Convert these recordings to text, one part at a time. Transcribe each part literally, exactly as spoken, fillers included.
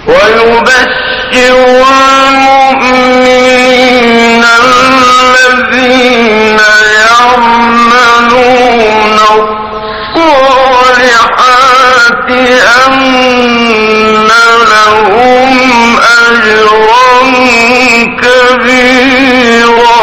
ويبشر المؤمنين الذين يعملون الصالحات أن لهم أجرا كبيرا.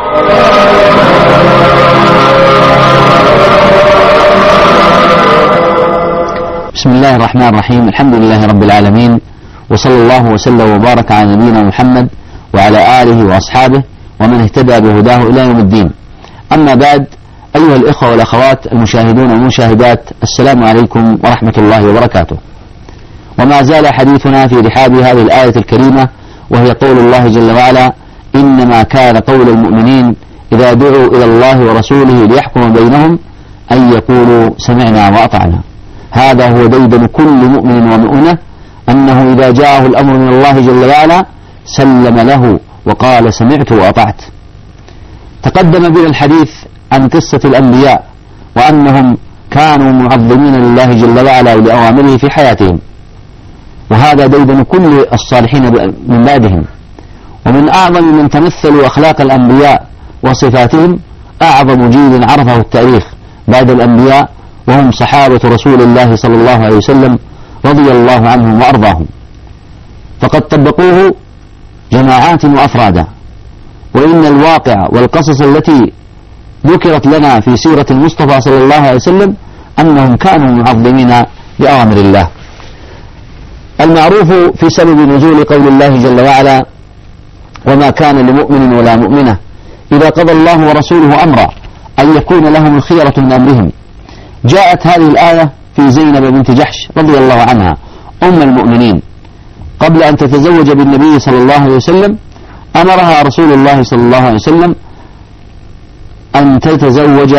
بسم الله الرحمن الرحيم. الحمد لله رب العالمين، وصلى الله وسلم وبارك على نبينا محمد وعلى آله وأصحابه ومن اهتدى بهداه إلى يوم الدين. أما بعد، أيها الإخوة والأخوات المشاهدون والمشاهدات، السلام عليكم ورحمة الله وبركاته. وما زال حديثنا في رحاب هذه الآية الكريمة، وهي قول الله جل وعلا: إنما كان قول المؤمنين إذا دعوا إلى الله ورسوله ليحكم بينهم أن يقولوا سمعنا وأطعنا. هذا هو ديدن كل مؤمن ومؤمنة، أنه إذا جاءه الأمر من الله جل وعلا سلم له وقال سمعت وأطعت. تقدم بنا الحديث عن قصة الأنبياء، وأنهم كانوا معظمين لله جل وعلا ولأوامره في حياتهم، وهذا ديدن كل الصالحين من بعدهم. ومن أعظم من تمثلوا أخلاق الأنبياء وصفاتهم أعظم جيل عرفه التاريخ بعد الأنبياء، وهم صحابة رسول الله صلى الله عليه وسلم رضي الله عنهم وأرضاهم، فقد طبقوه جماعات وأفرادا. وإن الواقع والقصص التي ذكرت لنا في سيرة المصطفى صلى الله عليه وسلم أنهم كانوا معظمين بأوامر الله. المعروف في سبب نزول قول الله جل وعلا: وما كان لمؤمن ولا مؤمنة إذا قضى الله ورسوله أمرا أن يكون لهم الخيرة من أمرهم. جاءت هذه الآية في زينب بنت جحش رضي الله عنها أم المؤمنين، قبل أن تتزوج بالنبي صلى الله عليه وسلم أمرها رسول الله صلى الله عليه وسلم أن تتزوج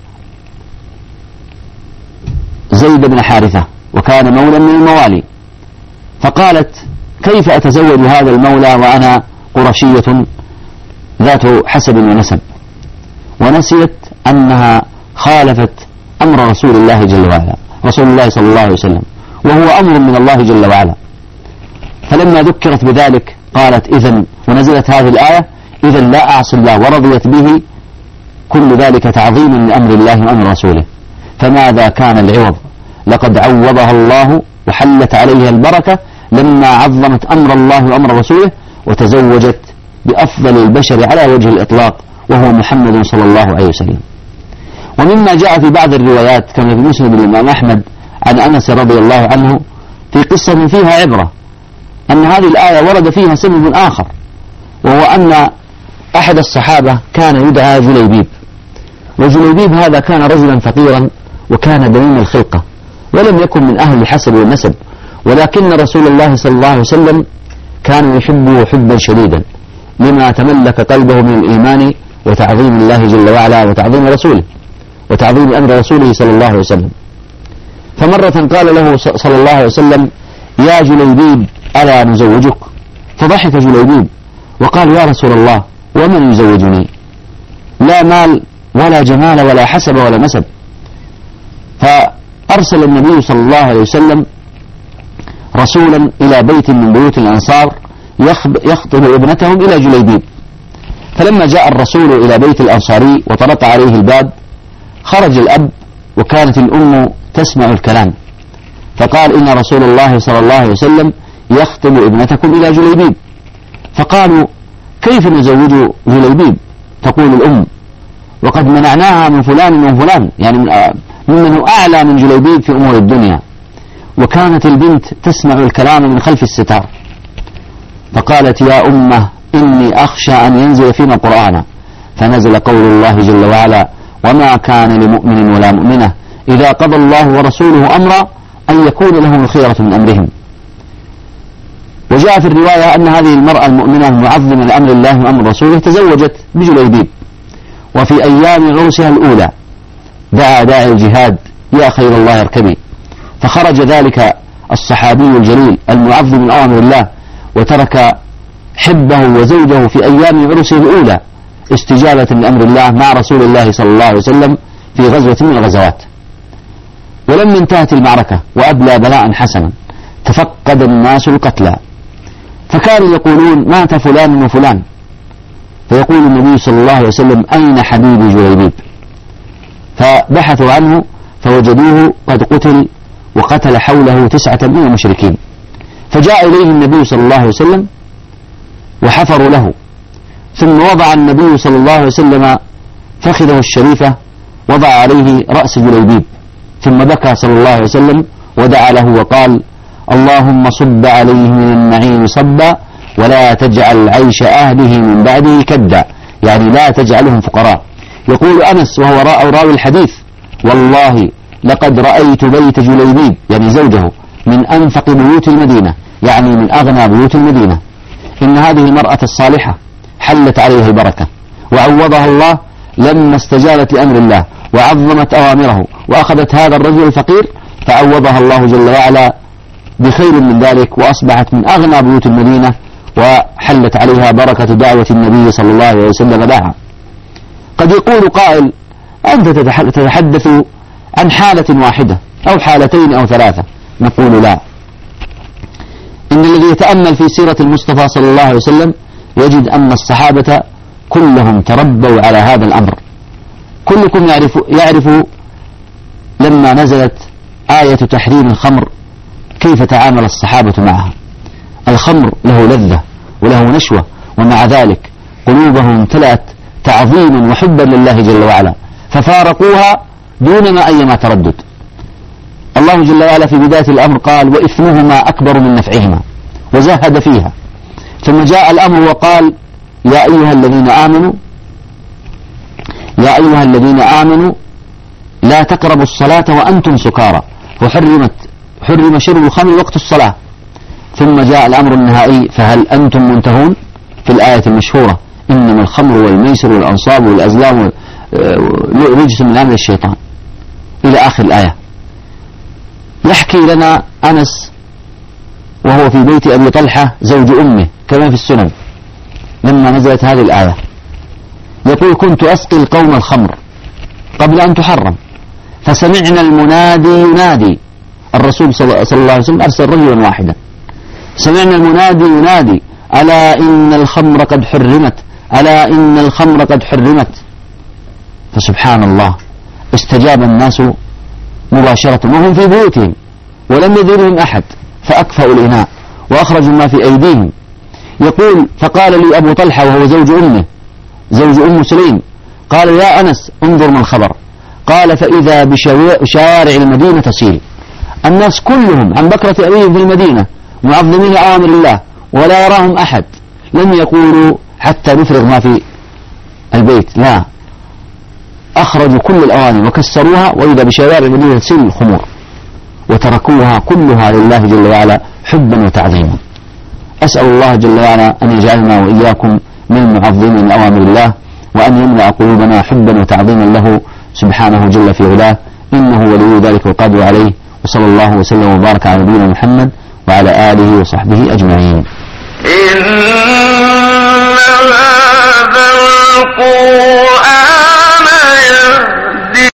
زيد بن حارثة، وكان مولا من الموالي، فقالت: كيف أتزوج هذا المولى وأنا قرشية ذات حسب ونسب؟ ونسيت أنها خالفت أمر رسول الله جل وعلا، رسول الله صلى الله عليه وسلم، وهو أمر من الله جل وعلا. فلما ذكرت بذلك قالت: إذن، ونزلت هذه الآية: إذن لا أعصي الله، ورضيت به، كل ذلك تعظيما لأمر الله وأمر رسوله. فماذا كان العوض؟ لقد عوضها الله وحلت عليها البركة لما عظمت أمر الله وأمر رسوله، وتزوجت بأفضل البشر على وجه الإطلاق، وهو محمد صلى الله عليه وسلم. ومما جاء في بعض الروايات كما في مسند الإمام أحمد عن أنس رضي الله عنه في قصة فيها عبرة، أن هذه الآية ورد فيها سبب آخر، وهو أن أحد الصحابة كان يدعى جليبيب، وجليبيب هذا كان رجلا فقيرا، وكان دميم الخلقة، ولم يكن من أهل الحسب والنسب، ولكن رسول الله صلى الله عليه وسلم كان يحبه حبا شديدا لما تملك قلبه من الإيمان وتعظيم الله جل وعلا وتعظيم رسوله وتعظيم أمر رسوله صلى الله عليه وسلم. فمرة قال له صلى الله عليه وسلم: يا جليبيب ألا نزوجك؟ فضحك جليبيب وقال: يا رسول الله، ومن يزوجني؟ لا مال ولا جمال ولا حسب ولا نسب. فأرسل النبي صلى الله عليه وسلم رسولا إلى بيت من بيوت الأنصار يخطب ابنتهم إلى جليبيب. فلما جاء الرسول إلى بيت الأنصاري وطرق عليه الباب، خرج الأب وكانت الأم تسمع الكلام، فقال: إن رسول الله صلى الله عليه وسلم يخطب ابنتكم إلى جليبيب. فقالوا: كيف نزوج جليبيب؟ تقول الأم: وقد منعناها من فلان ومن فلان، يعني ممن هو أعلى من جليبيب في أمور الدنيا. وكانت البنت تسمع الكلام من خلف الستار، فقالت: يا أمه، إني أخشى أن ينزل فينا قرآن. فنزل قول الله جل وعلا: وما كان لمؤمن ولا مؤمنة إذا قضى الله ورسوله أمرا أن يكون لهم الخيرة من أمرهم. وجاء في الرواية أن هذه المرأة المؤمنة المعظمة لأمر الله وأمر رسوله تزوجت بجليبيب، وفي أيام عرسها الأولى دعا داعي الجهاد: يا خير الله اركبي. فخرج ذلك الصحابي الجليل المعظم لأوامر الله وترك حبه وزوجه في أيام عرسه الأولى استجابة لأمر الله مع رسول الله صلى الله عليه وسلم في غزوة من الغزوات. ولما انتهت المعركة وأبلى بلاء حسنا تفقد الناس القتلى، فكانوا يقولون مات فلان وفلان، فيقول النبي صلى الله عليه وسلم أين حبيبي جليبيب؟ فبحثوا عنه فوجدوه قد قتل، وقتل حوله تسعة من المشركين، فجاء إليه النبي صلى الله عليه وسلم وحفروا له، ثم وضع النبي صلى الله عليه وسلم فخذه الشريفة، وضع عليه رأس جليبيب، ثم بكى صلى الله عليه وسلم ودعا له وقال اللهم صب عليه من النعيم صبا ولا تجعل عيش أهله من بعده كدا، يعني لا تجعلهم فقراء. يقول أنس وهو راوي الحديث والله لقد رأيت بيت جليبيب يعني زوجه من أنفق بيوت المدينة، يعني من أغنى بيوت المدينة. إن هذه المرأة الصالحة حلت عليها البركة وعوضها الله لما استجابت لأمر الله وعظمت أوامره، وأخذت هذا الرجل الفقير فعوضها الله جل وعلا بخير من ذلك، وأصبحت من أغنى بيوت المدينة وحلت عليها بركة دعوة النبي صلى الله عليه وسلم لها. قد يقول قائل أنت تتحدث عن حالة واحدة أو حالتين أو ثلاثة، نقول لا، إن الذي يتأمل في سيرة المصطفى صلى الله عليه وسلم يجد أن الصحابة كلهم تربوا على هذا الأمر. كلكم يعرف, يعرف لما نزلت آية تحريم الخمر كيف تعامل الصحابة معها. الخمر له لذة وله نشوة، ومع ذلك قلوبهم امتلأت تعظيما وحبا لله جل وعلا، ففارقوها دون ما أيما تردد. الله جل وعلا في بداية الأمر قال وإثمهما أكبر من نفعهما، وزهد فيها، ثم جاء الأمر وقال يا أيها الذين آمنوا يا أيها الذين آمنوا لا تقربوا الصلاة وأنتم سكارى، وحرمت حرم شرب الخمر وقت الصلاة. ثم جاء الأمر النهائي فهل أنتم منتهون في الآية المشهورة إنما الخمر والميسر والأنصاب والأزلام رجس من عمل الشيطان إلى آخر الآية. يحكي لنا أنس وهو في بيت أبي طلحة زوج أمه كما في السنن لما نزلت هذه الآية، يقول كنت أسقي القوم الخمر قبل أن تحرم، فسمعنا المنادي ينادي، الرسول صلى الله عليه وسلم أرسل رجلا واحدا، سمعنا المنادي ينادي ألا إن الخمر قد حرمت ألا إن الخمر قد حرمت. فسبحان الله استجاب الناس مباشرة وهم في بيوتهم ولم يدرهم أحد، فأكفأوا الإناء وأخرجوا ما في أيديهم. يقول فقال لي أبو طلحة وهو زوج أمه زوج أم سليم قال يا أنس انظر ما الخبر، قال فإذا بشوارع المدينة تسيل، الناس كلهم عن بكرة أبيهم في المدينة معظمين أوامر الله ولا يراهم أحد، لم يقولوا حتى نفرغ ما في البيت، لا، أخرجوا كل الأواني وكسروها، وإذا بشوارع المدينة تسيل الخمور، وتركوها كلها لله جل وعلا حبا وتعظيما. أسأل الله جل وعلا أن يجعلنا وإياكم من معظمين أوامر الله، وأن يملأ قلوبنا حبا وتعظيما له سبحانه جل في علاه، إنه ولي ذلك والقادر عليه. وصلى الله وسلم وبارك على نبينا محمد وعلى آله وصحبه أجمعين. إن هذا القرآن يهدي